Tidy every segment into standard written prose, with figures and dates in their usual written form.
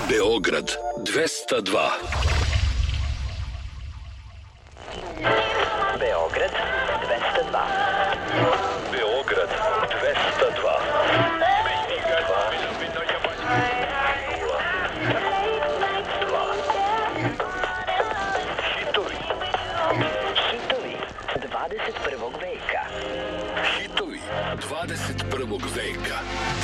Beograd 202. Beograd 202. Beograd 202. Hitovi 21. veka. Hitovi 21. veka.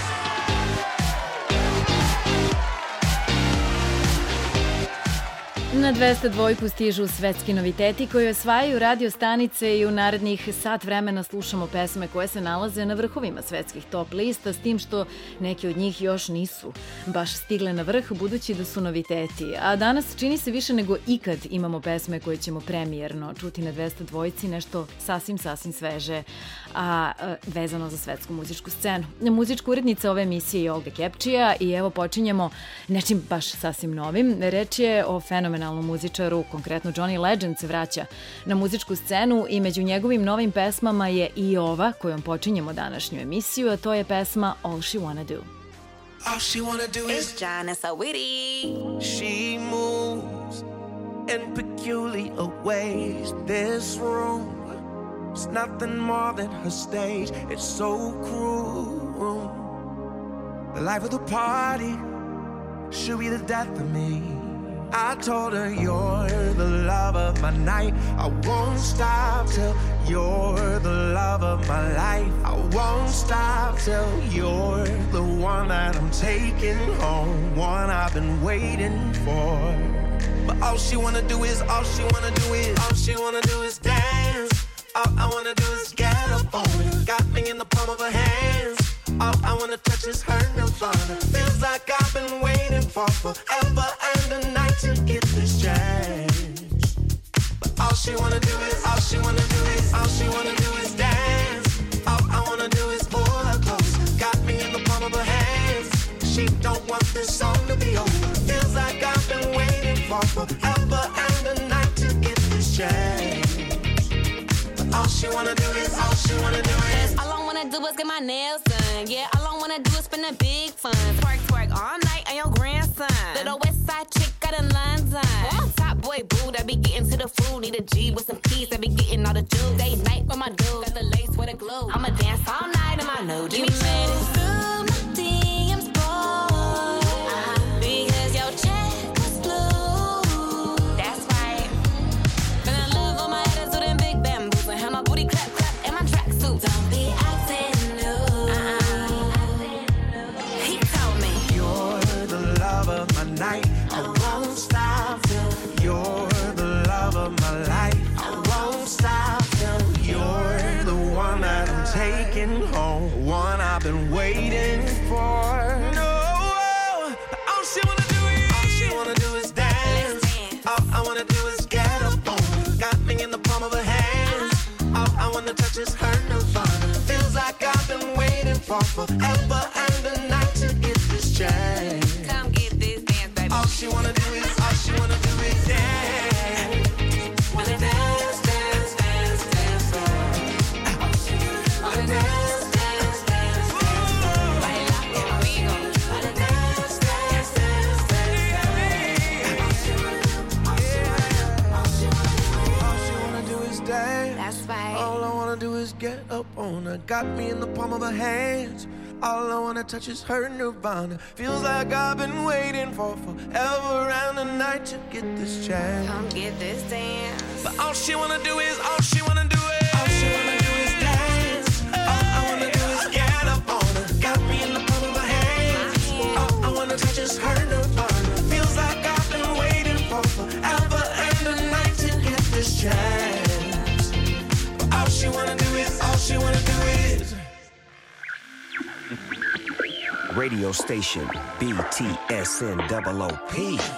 Na 202 stižu svetski noviteti koji osvajaju radio stanice i u narednih sat vremena slušamo pesme koje se nalaze na vrhovima svetskih top lista, s tim što neki od njih još nisu baš stigle na vrh, budući da su noviteti. A danas čini se više nego ikad imamo pesme koje ćemo premijerno čuti na 202, nešto sasvim sveže, a vezano za svetsku muzičku scenu. Muzička urednica ove emisije je Olga Kepčija i evo počinjemo nečim baš sasvim novim. Reč je o fenomenalnom muzičaru, konkretno Johnny Legend se vraća na muzičku scenu i među njegovim novim pesmama je i ova kojom počinjemo današnju emisiju, a to je pesma All She Wanna Do. All she wanna do is John is so witty. she moves in peculiar ways. This room is nothing more than her stage. It's so cruel. The life of the party should be the death of me. I told her you're the love of my night. I won't stop till you're the love of my life. I won't stop till you're the one that I'm taking home, one I've been waiting for. But all she wanna do is, all she wanna do is, all she wanna do is dance. All I wanna do is get up on it. Got me in the palm of her hands. All I wanna touch is her nirvana. Feels like I've been waiting for forever and a night to get this chance. But all she wanna do is, all she wanna do is, all she wanna do is dance. All I wanna do is pull her close. Got me in the palm of her hands. She don't want this song to be over. Feels like I've been waiting for forever and a night to get this chance. But all she wanna do is, all she wanna do is, All I wanna do is get my nails done. Yeah, all I wanna do is spend a big fun. Twerk, twerk all night on your grandson. Little west side chick out in London. Top boy boo that be getting to the food. Need a G with some keys that be getting all the juice. Day night with my dude. Got the lace with a glue. I'ma dance all night in my nude. Give me minutes. Through my DMs, boy. Because your check was blue. That's right. Finna live on my attitude and big bamboos. And have my booty clap, clap, and my tracksuit. Don't be acting new. He told me you're the love of my night. I won't stop till you're the love of my life. I won't stop till you're the one that I'm taking home, one I've been waiting for. No, all she wanna do is, all she wanna do is dance. All I wanna do is get up on her. Got me in the palm of her hands. All I wanna touch is her nirvana. Feels like I've been waiting for forever and a night to get this chance. come get this dance, baby. All she wanna do is, all she wanna do is dance. Wanna dance, dance, dance, dance, wanna dance, dance, dance, dance. Baila conmigo. Wanna dance, dance, dance, dance. All she wanna do is dance. That's right. All I wanna do is get up on her. Got me in the palm of her hands. All I wanna touch is her nirvana. Feels like I've been waiting for forever and a night to get this chance. Come get this dance. But all she wanna do is, all she wanna do is, all she wanna do is dance. All I wanna do is get up on her. Got me in the palm of her hands. All I wanna touch is her nirvana. Feels like I've been waiting for forever and a night to get this chance. But all she wanna do is, all she wanna do is. Radio station BTSN-OOP.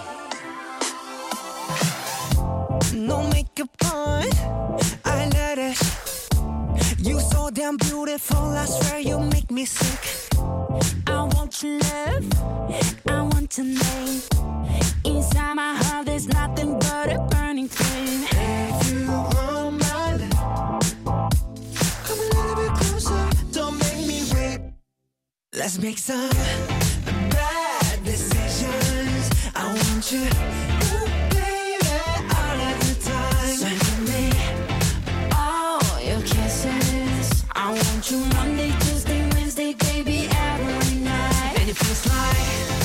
No makeup on, I let it. You so damn beautiful, I swear you make me sick. I want your love, I want your name. Inside my heart there's nothing but a burning flame. If you want my love, come a little bit closer, don't make me wait. Let's make some bad decisions. want you, ooh, baby, all of the time. So give me all your kisses. I want you Monday, Tuesday, Wednesday, baby, every night. And it feels like,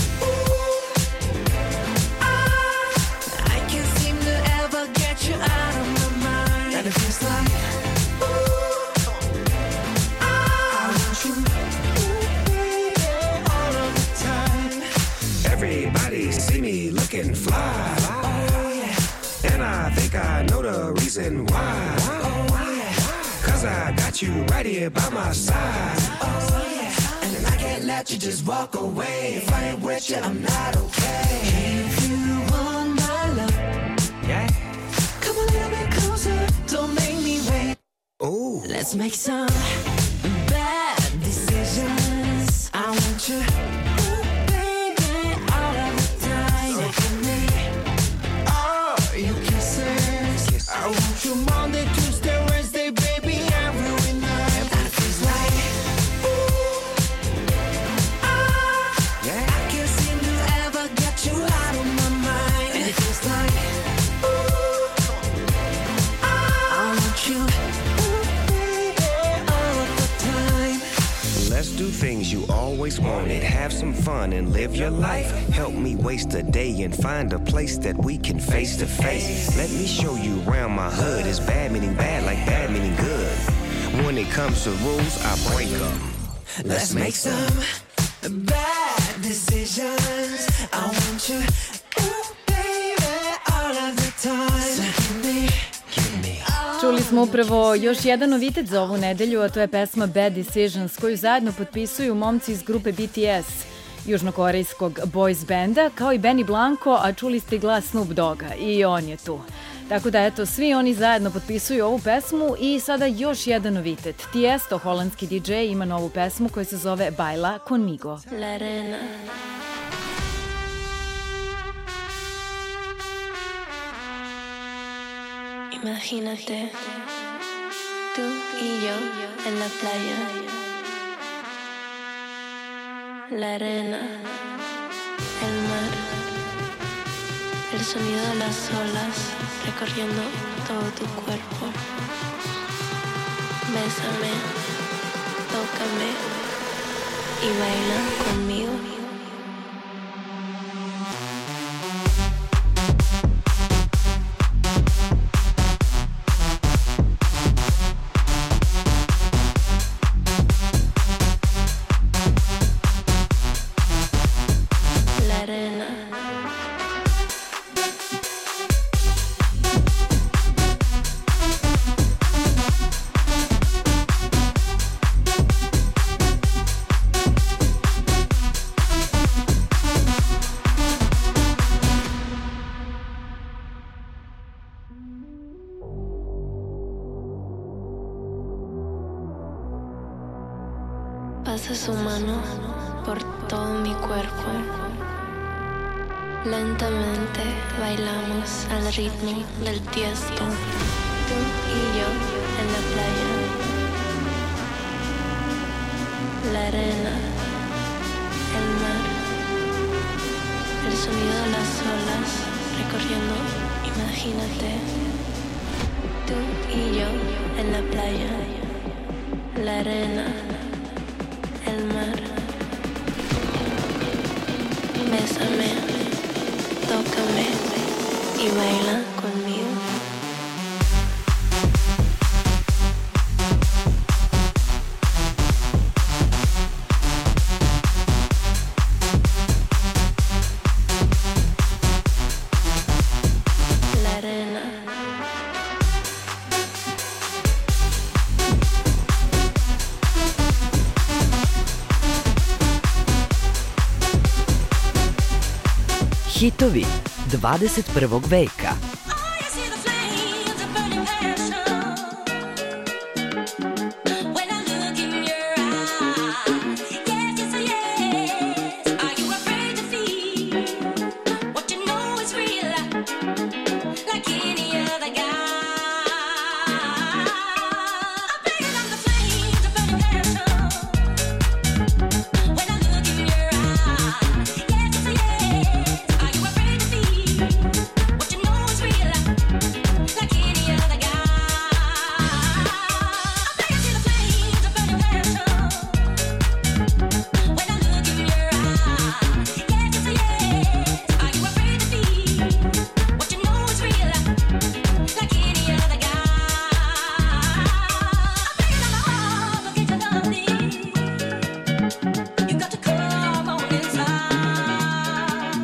I can't seem to ever get you out of my mind. And it feels like, I want you, baby, all of the time. Everybody see me looking fly. Oh yeah, And I think I know the reason why. oh yeah, 'Cause I got you right here by my side. oh yeah. And I can't let you just walk away. If I ain't with you, I'm not okay. If you want my love, Yeah. come a little bit closer. Don't make me wait. Ooh. Let's make some bad decisions. I want you, ooh, baby, all of the time. So give me all your kisses. I want you Monday, Tuesday, Wednesday, baby, every night. And it feels like, Yeah. I can't seem to ever get you out of my mind. And it feels like, I want you, ooh, baby, all of the time. Let's do things you always wanted. Have some fun and live your life. Help me waste a day and find a place that we can face to face. Let me show you around my hood. It's bad meaning bad like bad meaning good. When it comes to rules, I break them. Let's make some bad decisions. I want you, ooh, baby, all of the time. So give me Čuli smo upravo još jedan novitet za ovu nedelju, a to je pesma Bad Decisions, koju zajedno potpisuju momci iz grupe BTS, južnokorejskog boys benda, kao i Benny Blanco, a čuli ste glas Snoop Dogga i on je tu. Tako da eto, svi oni zajedno potpisuju ovu pesmu i sada još jedan novitet. Tiesto, holandski DJ, ima novu pesmu koja se zove Baila Conmigo. La arena. Imagínate, tú y yo en la playa. La arena, el mar, el sonido de las olas recorriendo todo tu cuerpo. Bésame, tócame y baila conmigo. La arena. Pasa su mano por todo mi cuerpo. Lentamente bailamos al ritmo del Tiesto. Tú y yo en la playa. La arena, el mar, el sonido de las olas recorriendo. Imagínate, tú y yo en la playa. La arena, el mar. Bésame, tócame y baila conmigo. La arena. Hitovi 21. veka. Are you afraid to feel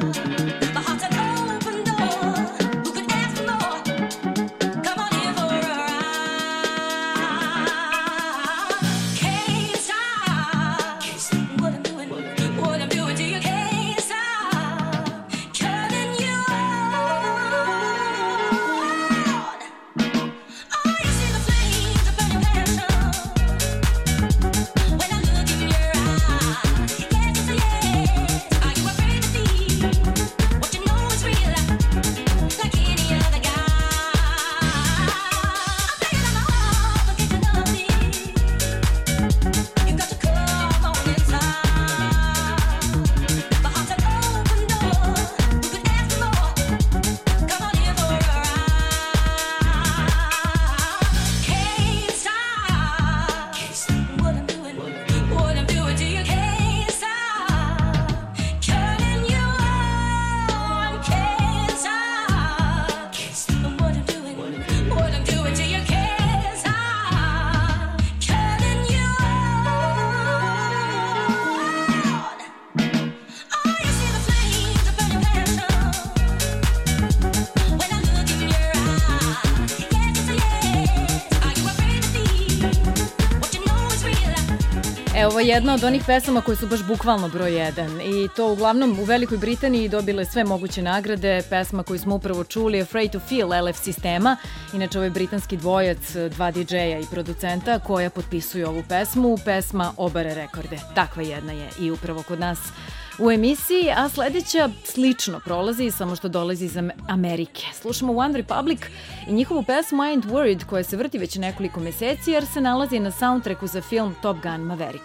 Ovo je jedna od onih pesama koje su baš bukvalno broj 1 i to uglavnom u Velikoj Britaniji dobile sve moguće nagrade. Pesma koju smo upravo čuli, Afraid to Feel, LF Sistema, inače ovo je britanski dvojac, dva DJ-a i producenta koja potpisuju ovu pesmu. Pesma obare rekorde. Takva jedna je i upravo kod nas u emisiji, a sledeća slično prolazi, samo što dolazi iz Amerike. Slušamo One Republic i njihovu pesmu I Ain't Worried, koja se vrti već nekoliko meseci jer se nalazi na soundtracku za film Top Gun Maverick.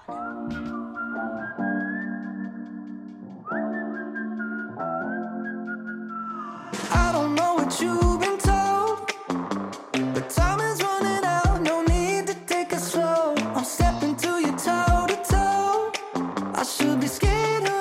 I don't know what you've been told, but time is running out, no need to take it slow. I'm stepping to you toe to toe. I should be scared.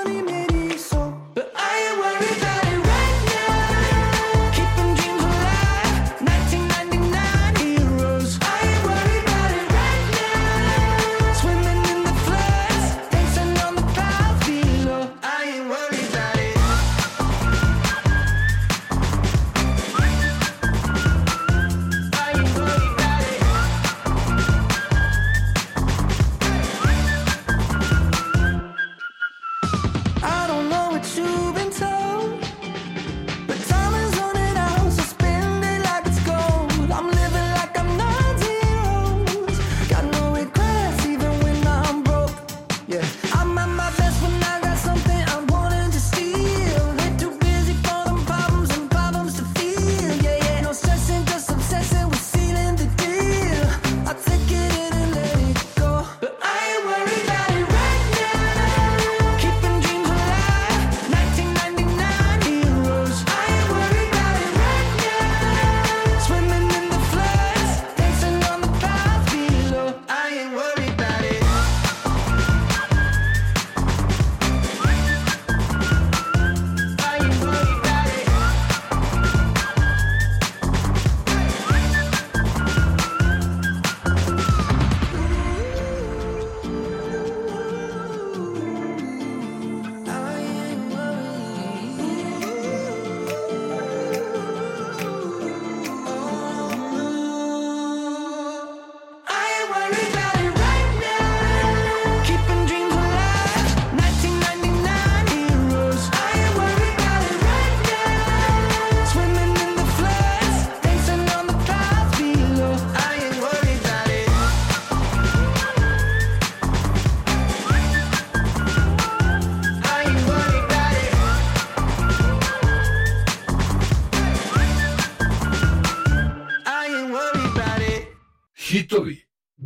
Hitovi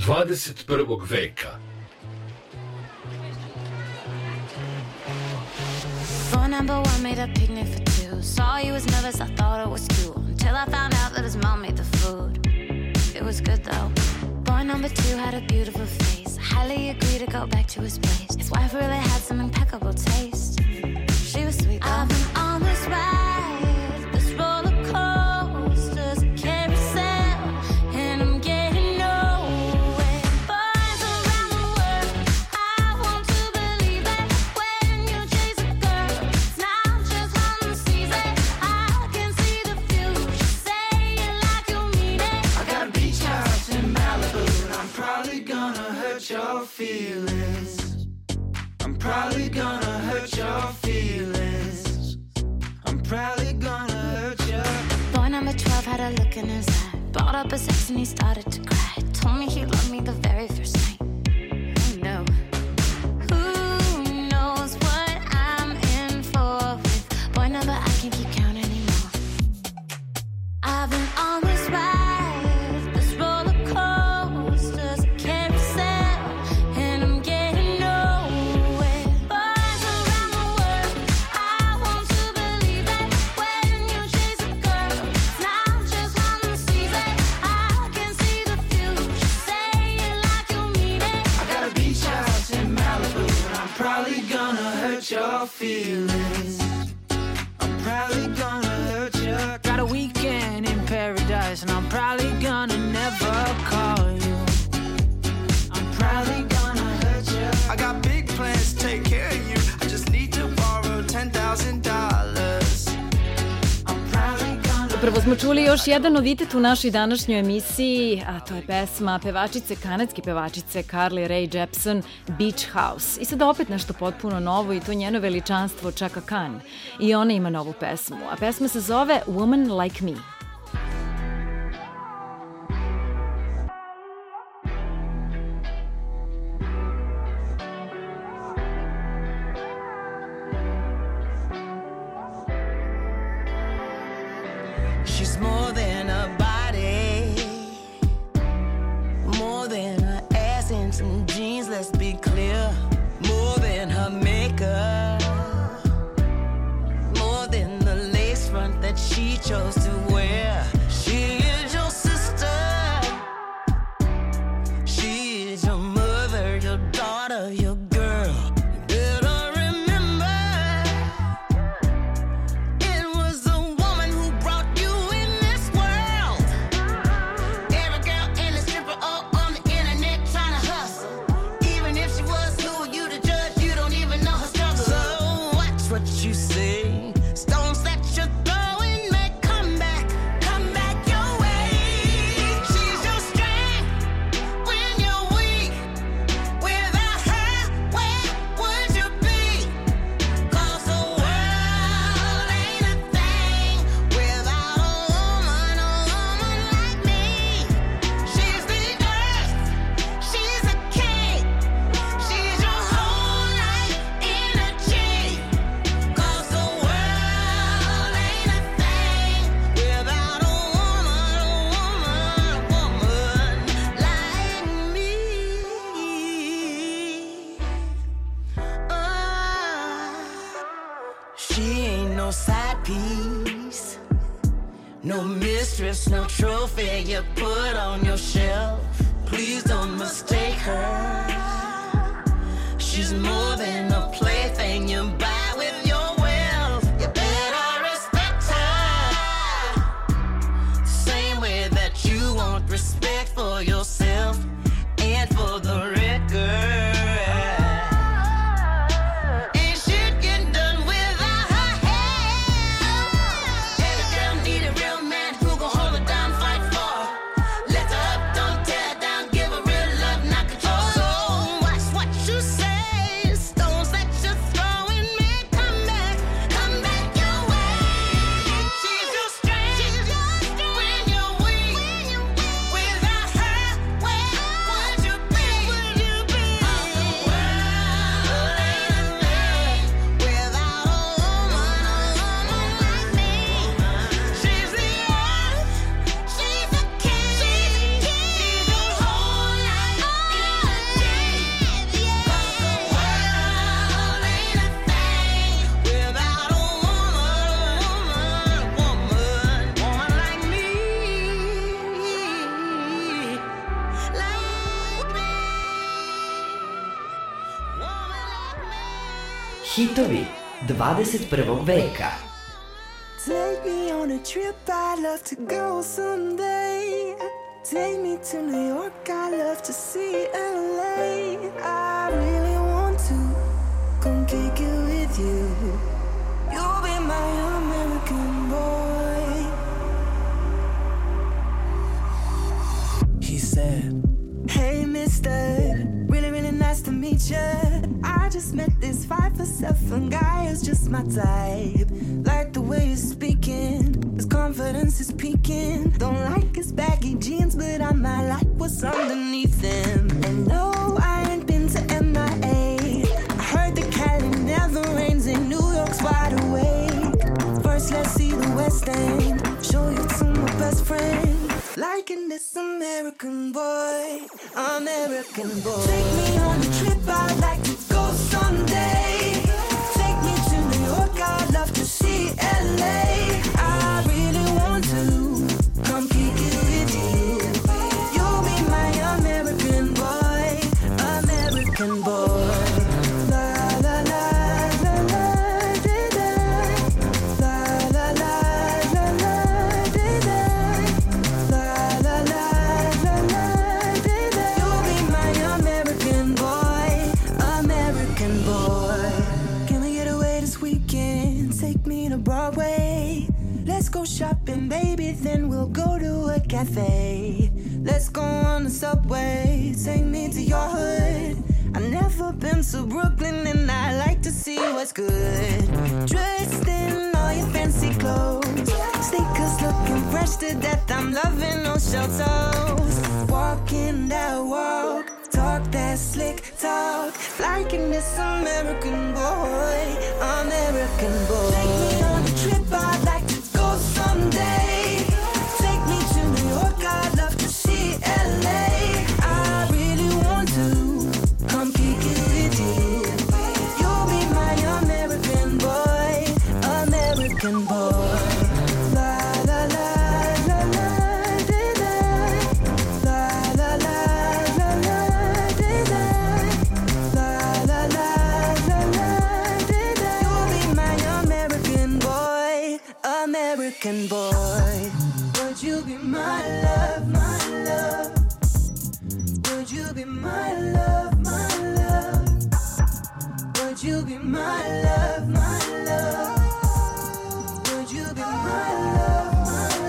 21. veka. Phone number one made a picnic for two. Saw you was nervous, I thought it was cute. Until I found out that his mom made the food. It was good though. Boy number two had a beautiful face. Highly agreed to go back to his place. His wife really had some impeccable taste. She was sweet though. I've been on this ride, this roller coaster's a carousel, and I'm getting nowhere. Boys around the world, I want to believe that when you chase a girl, it's not a look in his eye. Brought up his ex and he started to cry. Told me he loved me the very first night. Oh no. Who knows what I'm in for with boy number I can't keep count anymore. I've been on this ride, this roller coaster's a carousel, and I'm getting nowhere. Boys around the world, I want to believe that when you chase a girl, it's not just one season. I can see the future, say it like you mean it. I got a beach house in Malibu, and I'm probably gonna hurt your feelings. I'm probably gonna hurt you. Got a weekend in paradise, and I'm probably gonna never call you. I'm probably gonna hurt you. I got big plans to take care of you. I just need to borrow $10,000. I'm probably gonna. Upravo smo čuli još jedan novitet u našoj današnjoj emisiji, a to je pesma kanadske pevačice Carly Rae Jepsen, Beach House. I sada opet nešto potpuno novo i to njeno veličanstvo Chaka Khan. I ona ima novu pesmu, a pesma se zove Woman Like Me. She's more than a body, more than her ass and some jeans, let's be clear. More than her makeup, more than the lace front that she chose to wear. She is your sister, she is your mother, your daughter, your girl. You better remember, it was the woman who brought you in this world. Every girl and a stripper all on the internet trying to hustle. Even if she was, who are you to judge? You don't even know her struggle. So watch what you say. Stones that you're throwing may come back your way. She's your strength when you're weak. Without her, where would you be? 'Cause the world ain't a thing without a woman like me. She's the earth, she's a king, she's your whole life energy. 'Cause the world ain't a thing without a woman like me. She ain't no side piece, no mistress, no trophy you put on your shelf. Please don't mistake her. She's more than a plaything you buy with your wealth. You better respect her, same way that you want respect for yourself and for the record. Ain't shit getting done without her help. Every girl need a real man who gon' hold her down, fight for her. Lift her up, don't tear her down, give her real love, not control. So watch what you say. Stones that you're throwing may come back your way. She's your strength when you're weak. Without her, where would you be? 'Cause the world ain't a thing without a woman like me. She's the earth, she's a king, she's your whole life energy. 'Cause the world ain't a thing without a woman like me. Hitovi 21. veka. Take me on a trip, I'd love to go someday. Take me to New York, I'd love to see LA. I really want to come kick it with you. You'll be my American boy. He said, hey mister, really nice to meet ya. I just met this 5'7" guy who's just my type. Like the way you're speaking, his confidence is peaking. jeans, but I might like what's underneath them. And no, I ain't been to MIA. I heard that Cali never rains and New York's wide awake. First, let's see the West End. Show you to my best friend. Liking this American boy, American boy. Take me on a trip, I'd like to go someday. Take me to New York, I'd love to see LA. I really want to come kick it with you. You'll be my American boy, American boy. La la la la la da da. La la la la la da da. La la la la la da da. You'll be my American boy, American boy. Can we get away this weekend? Take me to Broadway. Let's go shopping, baby, then we'll go to a cafe. Let's go on the subway, take me to your hood. I've never been to Brooklyn and I like to see what's good. Dressed in all your fancy clothes, sneakers looking fresh to death, I'm loving those shell toes. Walking that walk, talk that slick talk, liking this American boy, American boy. Take me on a trip, I'd like to go someday. Take me to New York, I'd love to see LA. I really want to come kick it with you. You'll be my American boy, American boy. La la la la la da da. La la la la la da da. La la la la la da da. You'll be my American boy, American boy. Would you be my love, my love? Would you be my love, my love? Would you be my love, my love? Would you be my love, my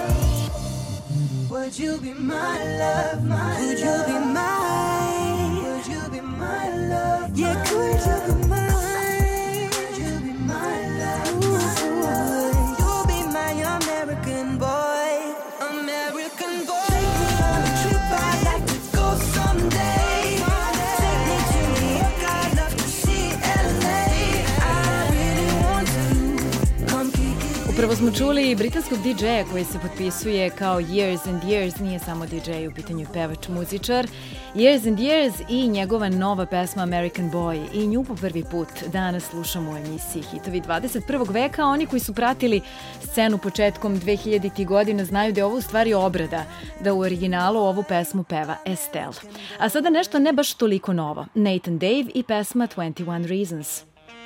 love? Would you be my love, my love? Would you be mine? Would you be my love? Yeah, could you be mine? Would you be my love, my love? You'll be my American boy, American boy. Take me on a trip, I'd like to go someday. Take me to New York, I'd love to see LA. I really want to come kick it. Upravo smo čuli britanskog DJ-a koji se potpisuje kao Years and Years, nije samo DJ, u pitanju pevač, muzičar. Years and Years i njegova nova pesma American Boy. I nju po prvi put danas slušamo u emisiji Hitovi 21. veka. Oni koji su pratili scenu početkom 2000. godina znaju da je ovo u stvari obrada, da u originalu ovu pesmu peva Estelle. A sada nešto ne baš toliko novo. Nathan Dave i pesma 21 Reasons.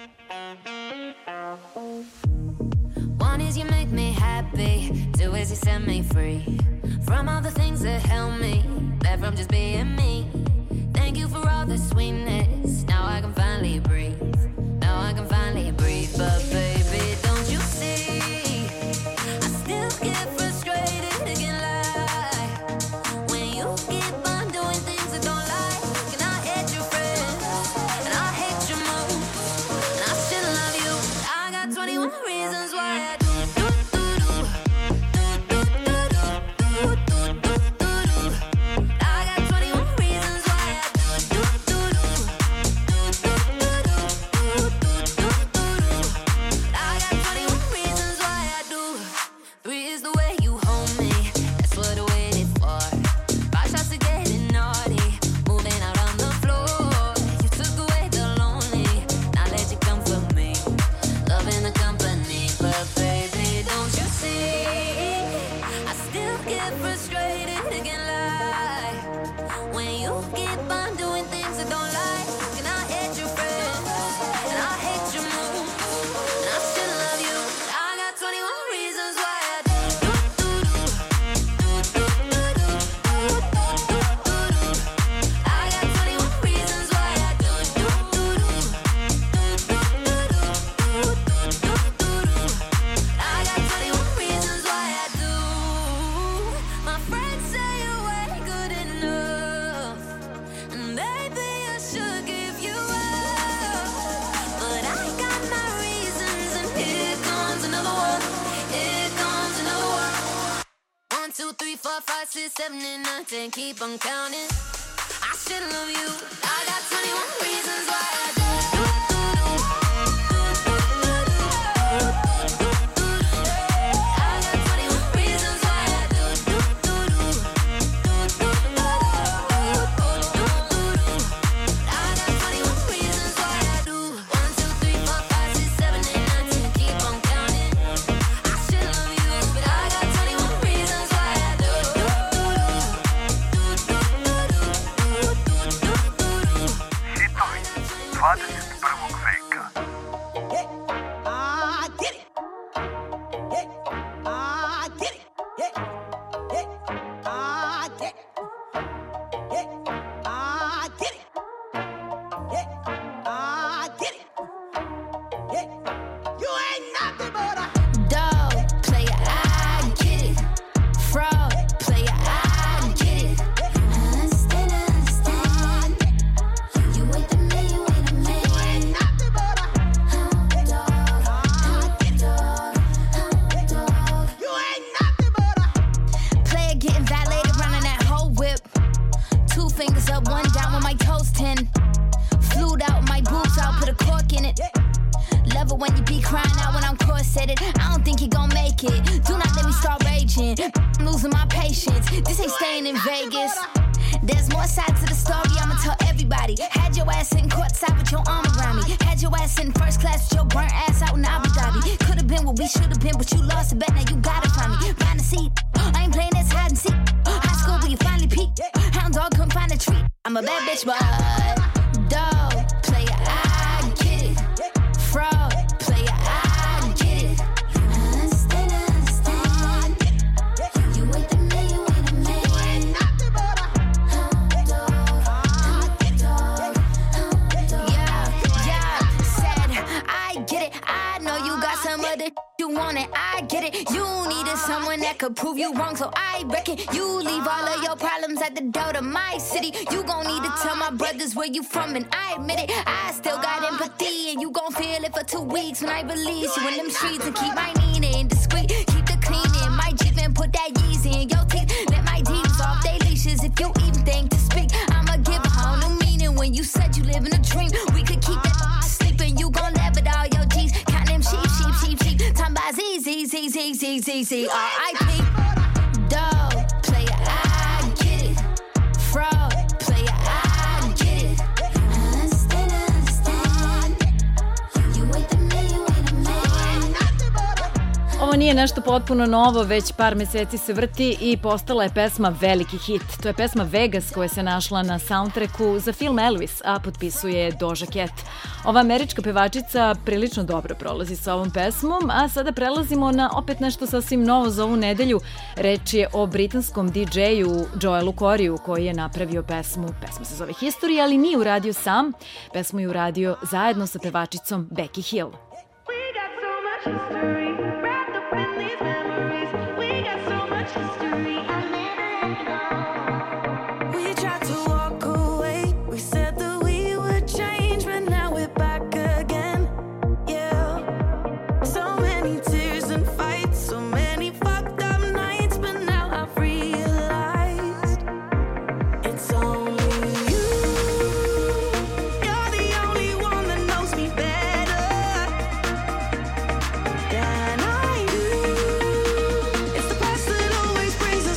One is you make me happy, two is you set me free from all the things that held me back from just being me. Thank you for all the sweetness, now I can finally breathe. Now I can finally breathe, but baby, don't you see, I still get frustrated, it can lie when you keep on doing things I don't like. And I hate your friends, and I hate your moves, and I still love you. I got 21 reasons why I do. Don't 4, 5, 6, 7, and 9, 10. Keep on counting. I should love you. I got 21 reasons why I do. Prove you wrong, so I reckon you leave all of your problems at the door to my city. You gon' need to tell my brothers where you from, and I admit it. I still got empathy, and you gon' feel it for 2 weeks when I release you in them streets and keep my Nina discreet. Keep the cleaning, my Jeep and put that Yeezy in your teeth. Let my demons off they leashes if you even think to speak. I'ma give a whole new meaning when you said you live in a dream. We could keep that sleeping, you gon' laugh at all your G's. Count them sheep. Time by Z, R.I.P. Ovo nije nešto potpuno novo, već par meseci se vrti i postala je pesma veliki hit. To je pesma Vegas koja se našla na soundtracku za film Elvis, a potpisuje Doja Cat. Ova američka pevačica prilično dobro prolazi sa ovom pesmom, a sada prelazimo na opet nešto sasvim novo za ovu nedelju. Reč je o britanskom DJ-u Joelu Corryu koji je napravio pesmu. Pesma se zove History, ali nije uradio sam. Pesmu je uradio zajedno sa pevačicom Becky Hill. Than I do. It's the past that always brings us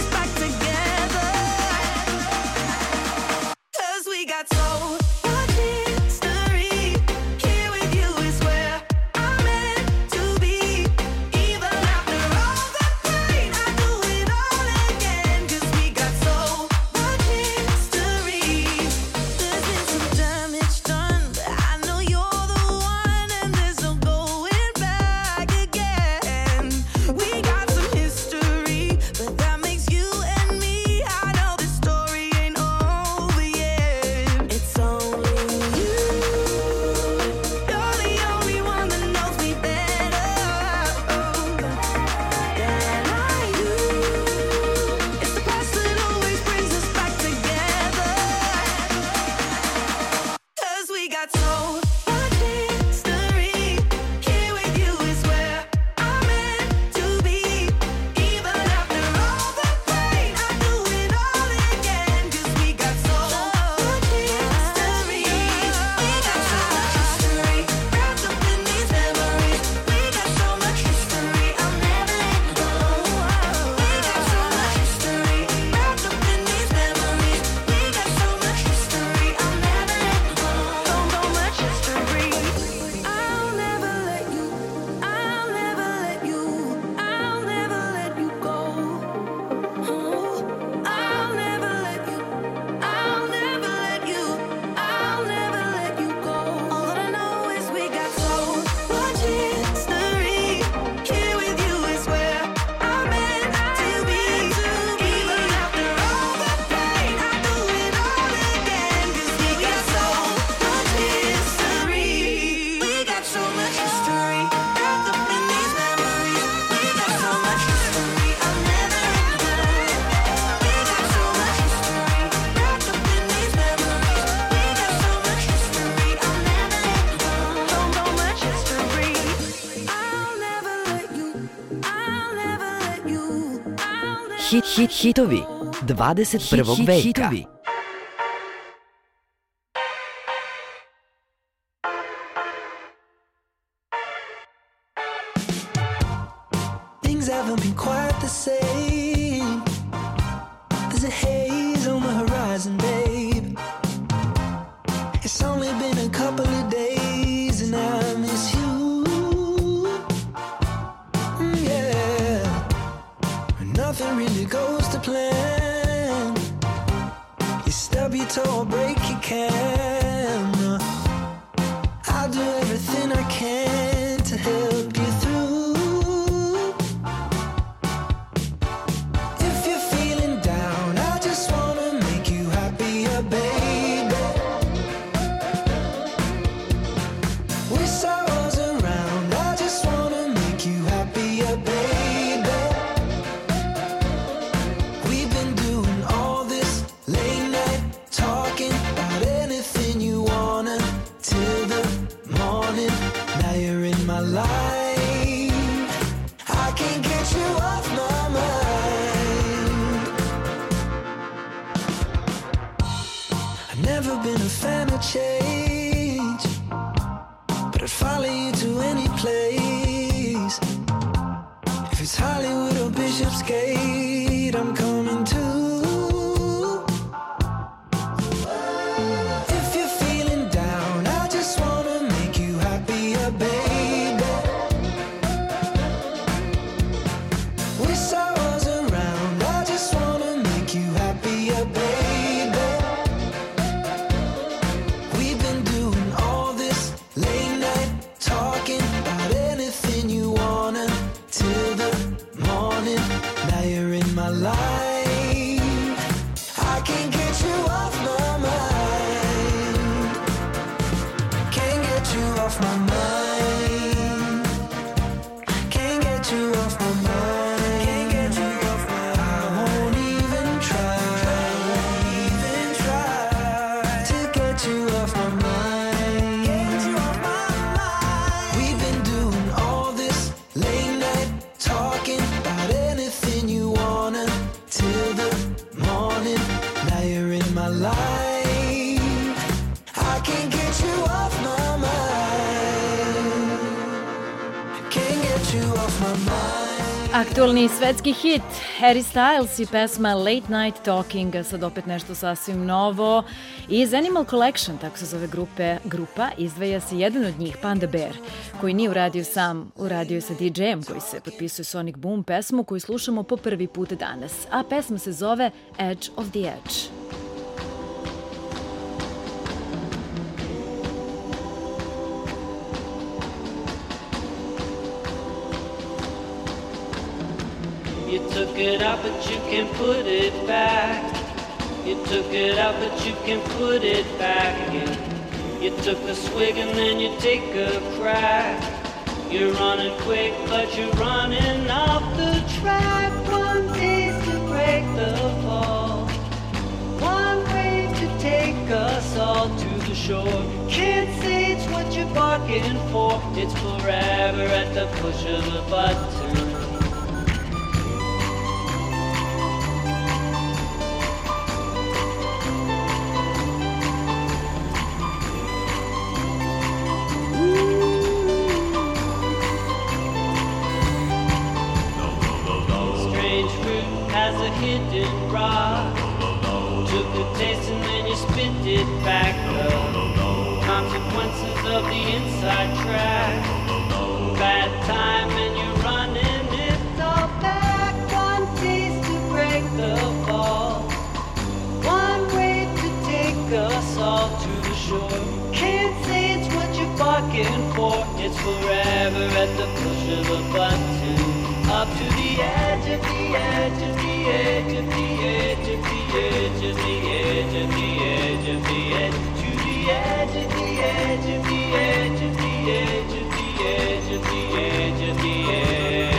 Hitovi 21. veka. Things haven't been quite the same. There's a haze on the horizon, babe. It's only been a couple of days and I miss you. Yeah, nothing really goes to plan. You stub your toe or break your camera. I'll do everything I can to help you through. If you're feeling down, I just wanna make you happier, baby. Wish I was around, I just wanna make you happier, baby. We've been doing all this late night talking about anything you wanna till the morning. Now you're in my life, I can't get you off my mind. I've never been a fan of change, but I'd follow you to any place. If it's Hollywood or Bishopsgate, I'm coming too. If you're feeling down, I just wanna make you happier, baby. Wish I was around, I just wanna make you happier, baby. We've been doing all this late night talking about anything you wanna till the morning. Now you're in my life, I can't get you off my mind. Can't get you off my mind. Can't get you off my mind. Can't get you off my mind. I won't even try. Even try to get you off my mind. Get you off my mind. We've been doing all this late night talking about anything you wanna till the morning. Now you're in my life, I can't get you off my mind. Can't get you off my mind. Aktualni svetski hit Harry Styles i pesma Late Night Talking, sad opet nešto sasvim novo. Iz Animal Collection, tako se zove grupa, izdvaja se jedan od njih, Panda Bear, koji nije uradio sam, uradio je sa DJ-em koji se potpisuje Sonic Boom, pesmu koju slušamo po prvi put danas, a pesma se zove Edge of the Edge. You took it out, but you can put it back. You took it out, but you can put it back again. You took a swig and then you take a crack. You're running quick, but you're running off the track. One taste to break the fall. One wave to take us all to the shore. Can't say it's what you're barking for. It's forever at the push of a button. Hidden rock. Took a taste and then you spit it back up. Consequences of the inside track. Bad time and you're running it all back. One taste to break the fall. One wave to take us all to the shore. Can't say it's what you're barking for. It's forever at the push of a button. Up to the edge of the edge of the edge of the edge of the edge of the edge of the edge of the edge to the edge of the edge of the edge of the edge of the edge of the edge of the edge.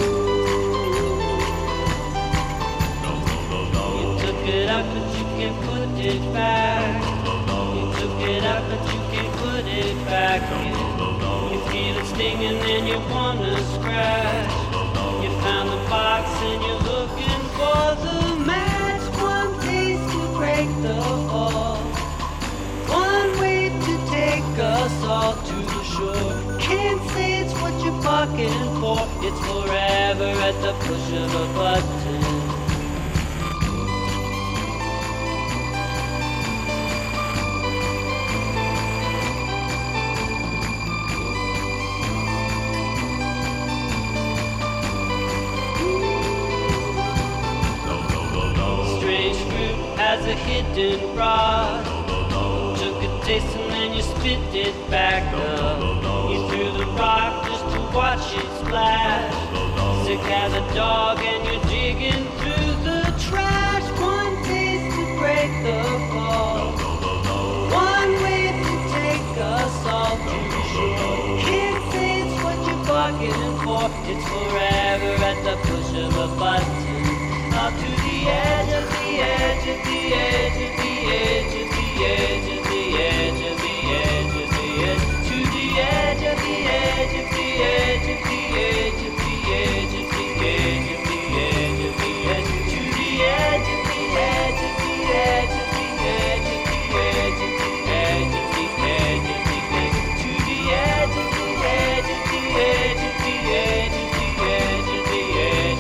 You took it out, but you can't put it back. You took it out, but you can't put it back in. You feel it stinging and you wanna scratch. You found the box and you're looking for the match. One piece to break the fall. One way to take us all to the shore. Can't say it's what you're pocketing for. It's forever at the push of a button. Strange fruit has a hidden rod. Took a taste and then you spit it back up. You threw the rock just to watch it splash. Sick as a dog and you're digging through the trash. One taste to break the fall. One way to take us all to shore. Can't say it's what you're bargaining for. It's forever at the push of a button. Up to the edge of the edge of the edge of the edge of the edge of the edge of the edge of the edge to the edge of the edge of the edge of the edge of the edge of the edge of the edge of the edge to the edge of the edge of the edge of the edge of the edge of the edge of the edge of the edge to the edge of the edge of the edge of the edge of the edge of the edge of the edge.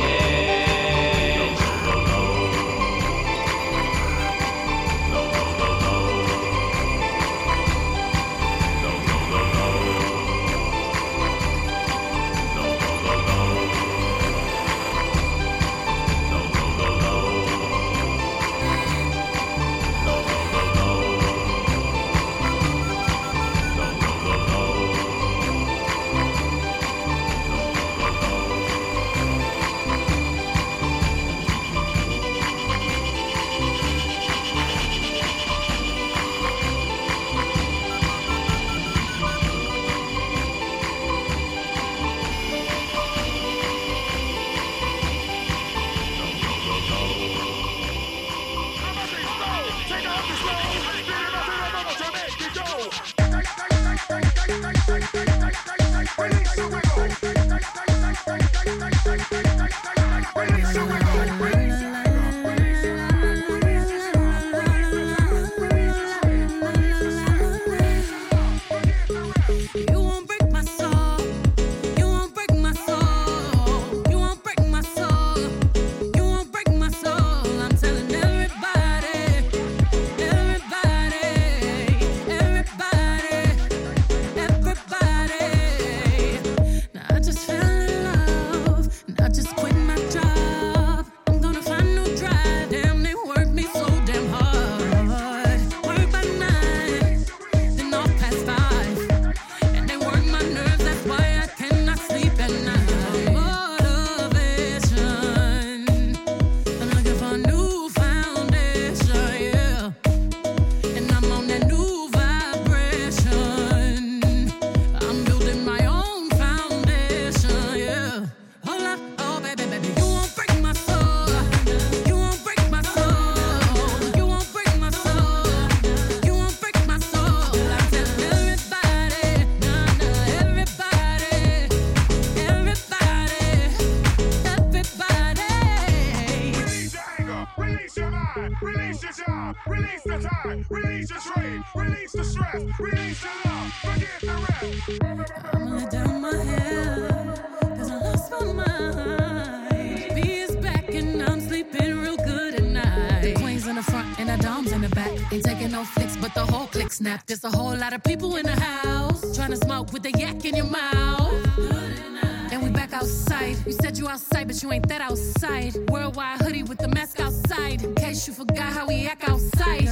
There's a whole lot of people in the house trying to smoke with the yak in your mouth. And we back outside. You said you outside, but you ain't that outside. Worldwide hoodie with the mask outside. In case you forgot how we act outside.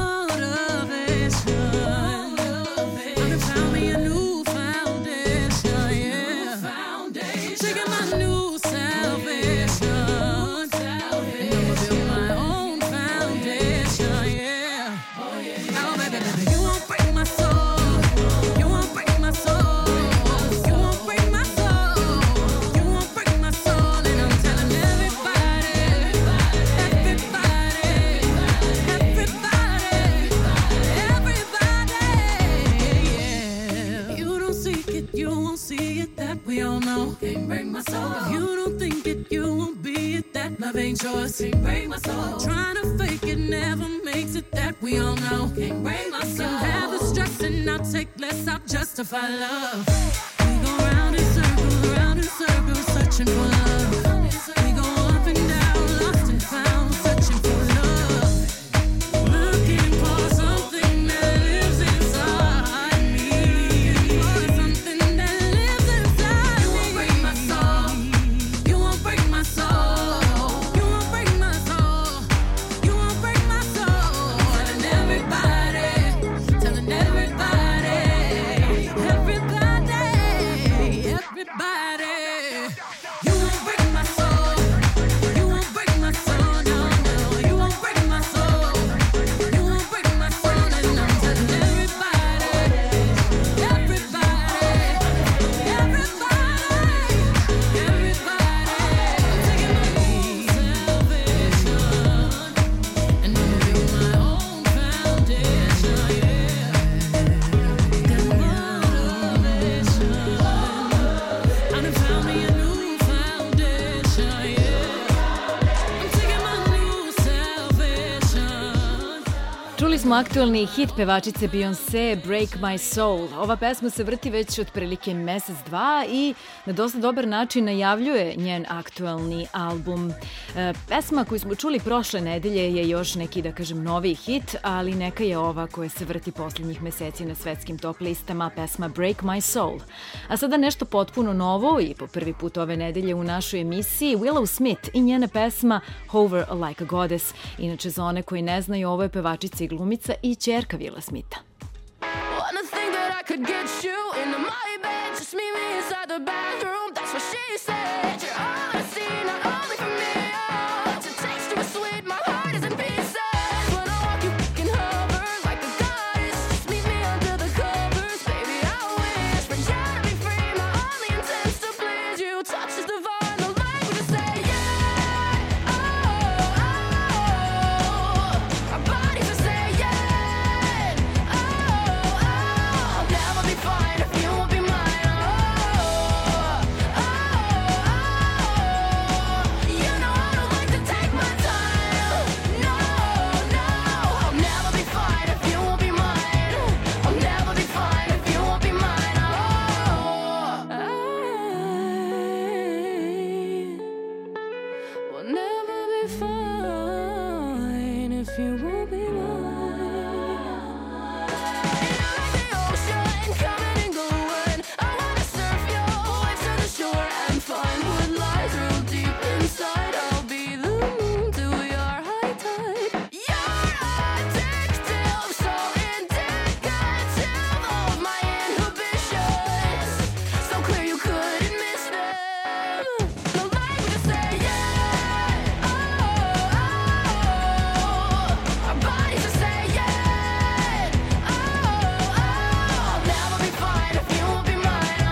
Motivation. I found me a new foundation, yeah. Taking my new salvation. And I'ma build my own foundation, yeah. Oh, baby, baby, you won't break my soul. You won't break my soul. You won't break my soul. You won't break my soul. And I'm telling everybody, everybody, everybody. If you don't think it, you won't be it. That love ain't yours. Can't break my soul. Trying to fake it never makes it. That we all know. Can't break my soul. Can have the stress and I'll take less. I'll justify love. We go round in circles, searching for love. We go up and down, lost and found, searching for love. Looking for something that lives inside me. For something that lives inside me. You won't break my soul. You won't break my soul. You won't break my soul. You won't break my soul. Telling everybody, telling everybody, everybody, everybody. You won't break my soul. You won't break my soul. No, no. You won't break my soul. You won't break my soul. And I'm telling everybody, everybody, everybody, everybody. I'm taking my own salvation and I'm building my own foundation. Yeah, got motivation. I done found me a new foundation. Yeah, I'm taking my new salvation. Čuli smo aktualni hit pevačice Beyoncé Break My Soul. Ova pesma se vrti već otprilike mesec, dva i na dosta dobar način najavljuje njen aktualni album. Pesma koju smo čuli prošle nedelje je još neki, da kažem, novi hit, ali neka je ova koja se vrti posljednjih meseci na svetskim top listama, pesma Break My Soul. A sada nešto potpuno novo i po prvi put ove nedelje u našoj emisiji, Willow Smith i njena pesma Hover Like a Goddess. Inače, za one koji ne znaju, ovo je pevačica i glumica i ćerka Willa Smitha. Wanna think that I could get you into my bed. Just meet me inside the bathroom. That's what she said. You're all I see, not only for me. Oh, to taste you was sweet, my heart is in pieces. When I walk, you can hover like a goddess. Just meet me under the covers, baby. I wish for you to be free. My only intent's to please you. Touch is divine, the language to say yeah. Oh, oh, our bodies to say yeah. I'll never be fine if you won't be mine. You know I don't like to take my time. No, no, I'll never be fine if you won't be mine. I'll never be fine if you won't be mine. I will never be fine if you won't be mine. Ocean coming and going. I wanna surf your waves to the shore and find what lies real deep inside. I'll be the moon to your high tide. You're addictive, so indicative of my inhibitions. So clear you couldn't miss them. The language to say yeah. Oh, oh, our bodies to say yeah. Oh, I'll never be fine if you won't be mine.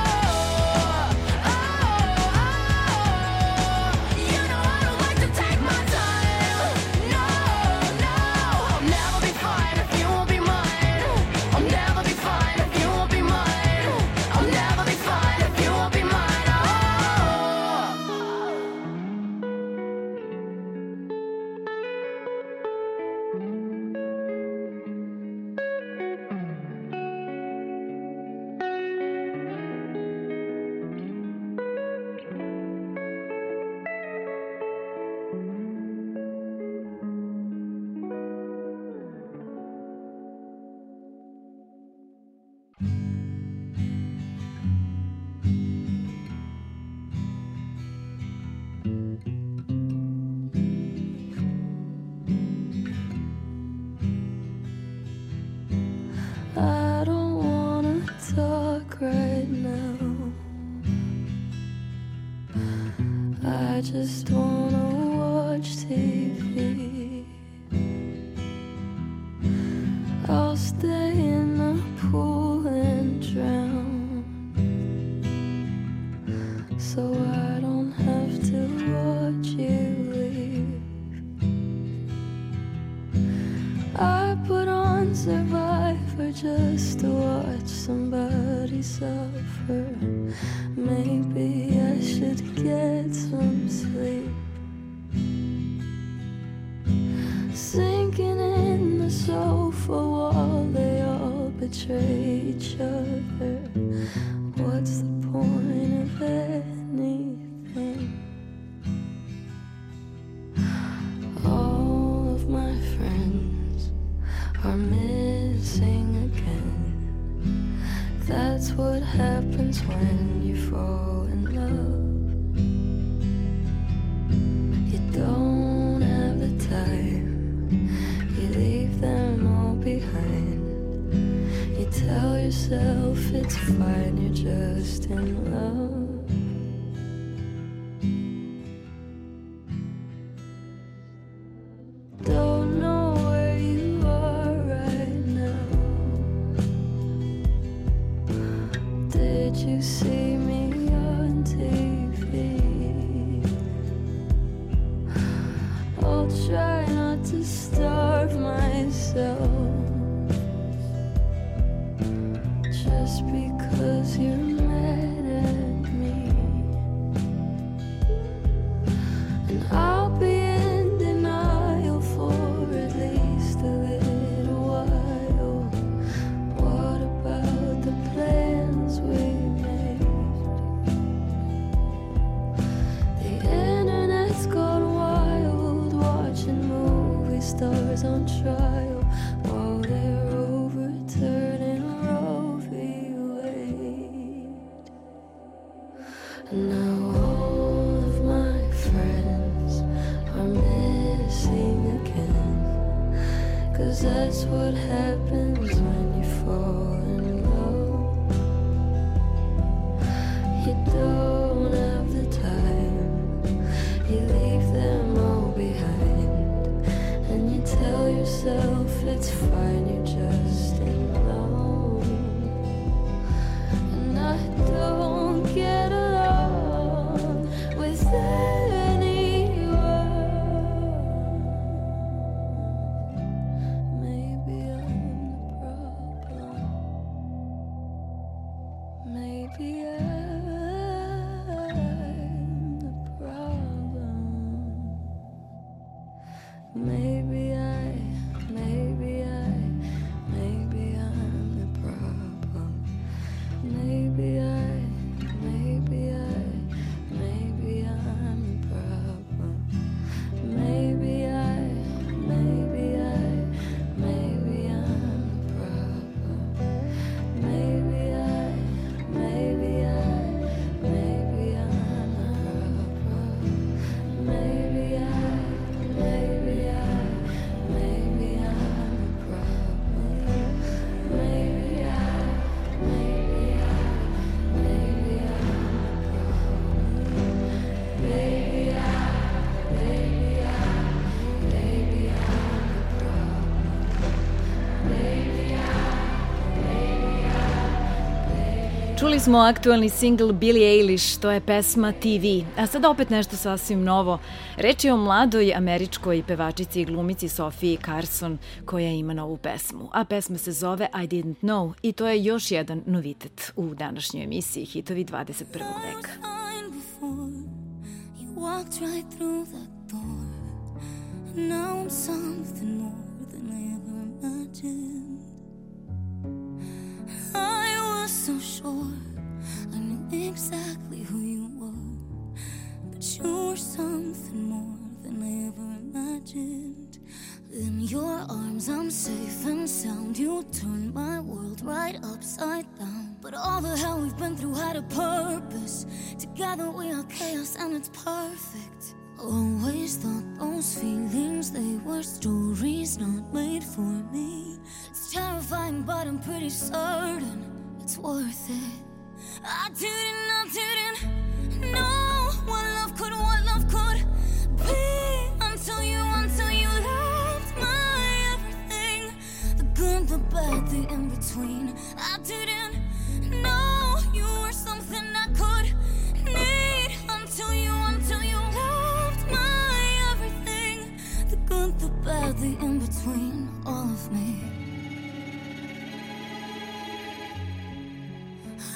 You know I don't like to take my time. No, no, I'll never be fine if you won't be mine. I'll never be fine if you won't be mine. I'll never be fine if you won't be mine. I don't wanna talk right now. I just wanna watch TV. I'll stay in the pool and drown, so I don't have to watch you leave. I put on Survivor just to watch somebody we suffer. Maybe I should get some sleep. Sinking in the sofa wall, they all betray each other. What's the point of anything? All of my friends are missing again. That's what happens when you fall in love. You don't have the time, you leave them all behind. You tell yourself it's fine, you're just in love. Don't know where you are right now. Did you see me on TV? I'll try not to starve myself just because you're mad at me. And I'll be in denial for at least a little while. What about the plans we made? The internet's gone wild, watching movie stars on trial while they're overturning Roe v. Wade. And now all of my friends are missing again. 'Cause that's what happens when you fall in love. You don't have the time, you leave them all behind. And you tell yourself it's fine, you're just in love. And I don't get along with anyone. Maybe I'm the problem. Maybe I'm the problem. Maybe I'm the problem. Maybe I'm the problem. Maybe I'm the problem. Maybe Čuli smo aktualni singl Billie Eilish, to je pesma TV. A sada opet nešto sasvim novo. Reč je o mladoj američkoj pevačici i glumici Sofiji Carson koja ima novu pesmu. A pesma se zove I Didn't Know i to je još jedan novitet u današnjoj emisiji Hitovi 21. veka. Walked right through that door, and now I'm something more than I ever imagined. I was so sure I knew exactly who you were, but you were something more than I ever imagined. In your arms I'm safe and sound. You turned my world right upside down. But all the hell we've been through had a purpose. Together we are chaos and it's perfect. Always thought those feelings, they were stories not made for me. It's terrifying but I'm pretty certain it's worth it. I didn't know what love could be until you loved my everything. The good, the bad, the in-between. I didn't know you were something I could need until you loved my everything. The good, the bad, the in-between, all of me.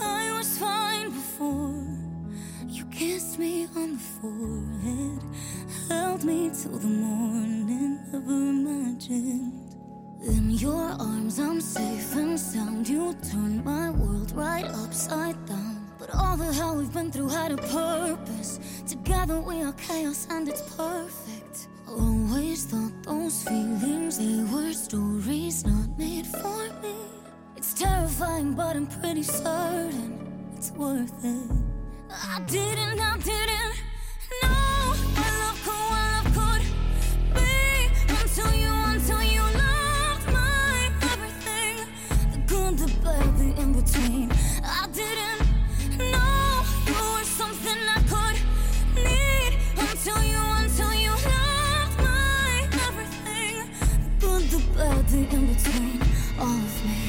forehead, held me till the morning, never imagined. In your arms I'm safe and sound. You turned my world right upside down. But all the hell we've been through had a purpose. Together we are chaos and it's perfect. Always thought those feelings, they were stories not made for me. It's terrifying but I'm pretty certain it's worth it. I didn't know my love could be until you loved my everything. The good, the bad, the in between. I didn't know you were something I could need until you loved my everything. The good, the bad, the in between, all of me.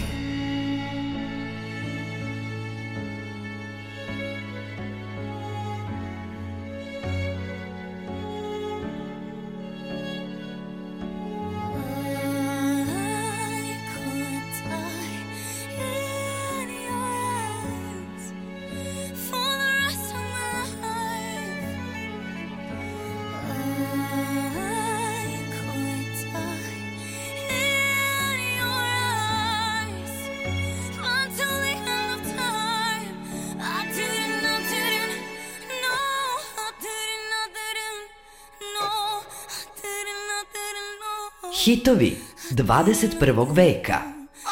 Hitovi 21. veka.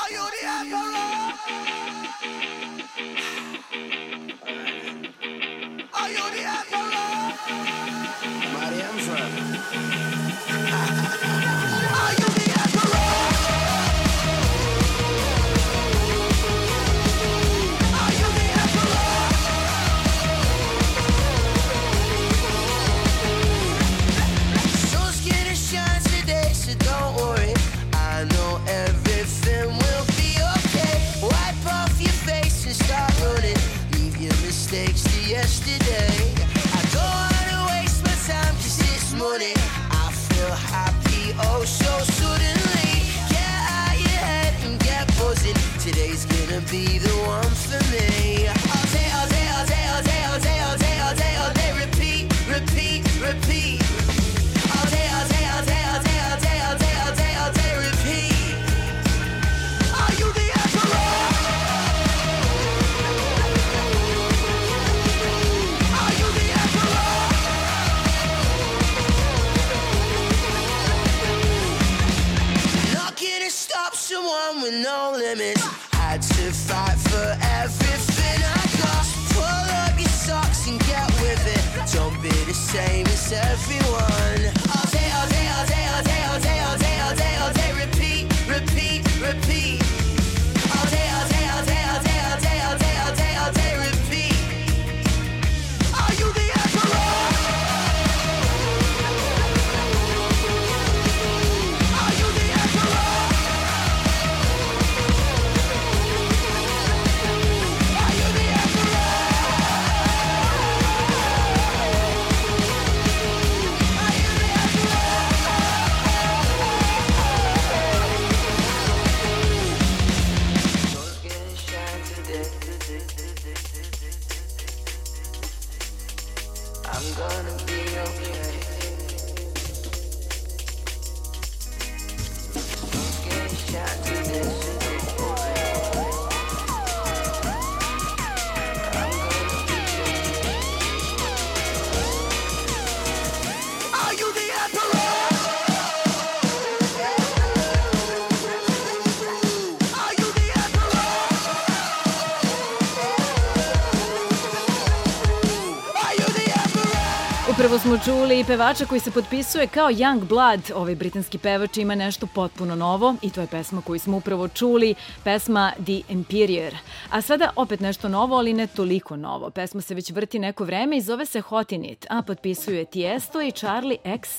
Upravo smo čuli pevača koji se potpisuje kao Young Blood. Ovaj britanski pevač ima nešto potpuno novo i to je pesma koju smo upravo čuli, pesma The Empire. A sada opet nešto novo, ali ne toliko novo. Pesma se već vrti neko vreme i zove se Hot in It, a potpisuju je Tiesto i Charlie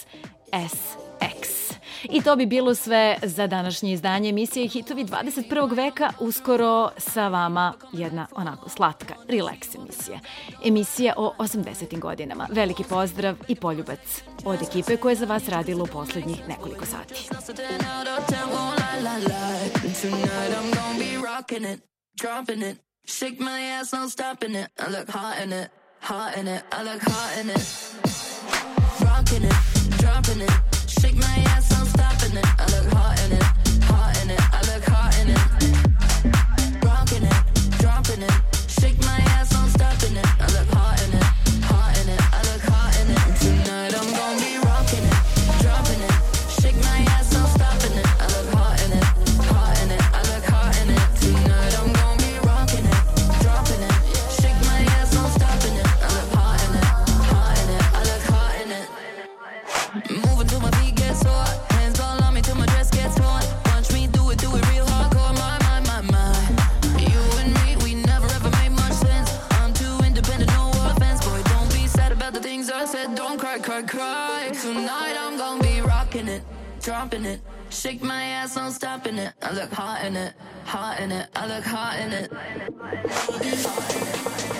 XCX. I to bi bilo sve za današnje izdanje emisije Hitovi 21. veka. Uskoro sa vama jedna onako slatka, relax emisija. Emisija o 80. godinama. Veliki pozdrav i poljubac od ekipe koja je za vas radila u poslednjih nekoliko sati. Shake my ass, no stopping it. I look hot in it. hot in it. I look hot in it. Rocking it, dropping it. Shake my ass, I'm stopping it. I look hot in it, hot in it. I look hot in it. Rocking it, dropping it. Shake my ass, I'm stopping it. I look hot in it, hot in it. I look hot in it. Tonight I'm gonna be rocking it, dropping it. Shake my ass, I'm stopping it. I look hot in it, hot in it. I look hot in it. Tonight I'm gonna be rocking it, dropping it. Shake my ass, I'm stopping it. I look hot in it, hot in it. I look hot in it. Moving till my feet get sore. Hands all on me till my dress gets torn. Watch me do it real hardcore. My. You and me, we never ever made much sense. I'm too independent, no offense. Boy, don't be sad about the things I said. Don't cry, cry, cry. Tonight I'm gonna be rocking it, dropping it. Shake my ass, I'm stopping it. I look hot in it, hot in it. I look hot in it.